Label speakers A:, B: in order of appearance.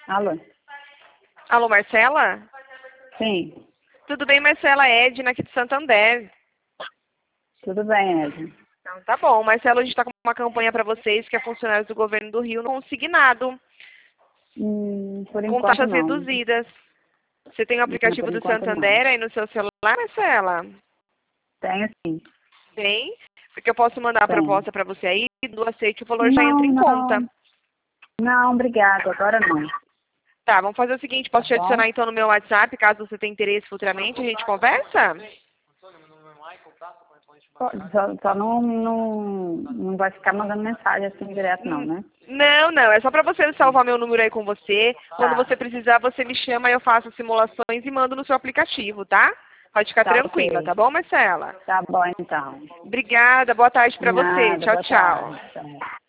A: Alô?
B: Alô, Marcela?
A: Sim,
B: Tudo bem, Marcela? Edna aqui de Santander.
A: tudo bem, Ed.
B: Então, tá bom. Marcela, a gente está com uma campanha para vocês que é funcionários do governo do Rio no consignado,
A: Por
B: com
A: enquanto
B: taxas
A: não.
B: reduzidas. Você tem o
A: Não,
B: aplicativo
A: por
B: do
A: enquanto não.
B: Santander aí no seu celular, Marcela?
A: Tenho sim,
B: Tem? Porque eu posso mandar a
A: tenho.
B: proposta para você aí, do aceite o valor já
A: Não,
B: entra em conta.
A: não. Não, obrigado. Agora não.
B: Tá, vamos fazer o seguinte,
A: Tá
B: posso te
A: bom?
B: adicionar então no meu WhatsApp, caso você tenha interesse futuramente, a gente conversa?
A: Só não vai ficar mandando mensagem assim direto não, né?
B: Não, é só para você salvar meu número aí com você. Quando
A: Tá,
B: você precisar, você me chama, eu faço simulações e mando no seu aplicativo, tá? Pode ficar
A: tá
B: tranquila,
A: ok.
B: tá bom, Marcela?
A: Tá bom então.
B: Obrigada, boa tarde para você.
A: Nada,
B: Tchau,
A: boa
B: tchau.
A: tarde. Tchau.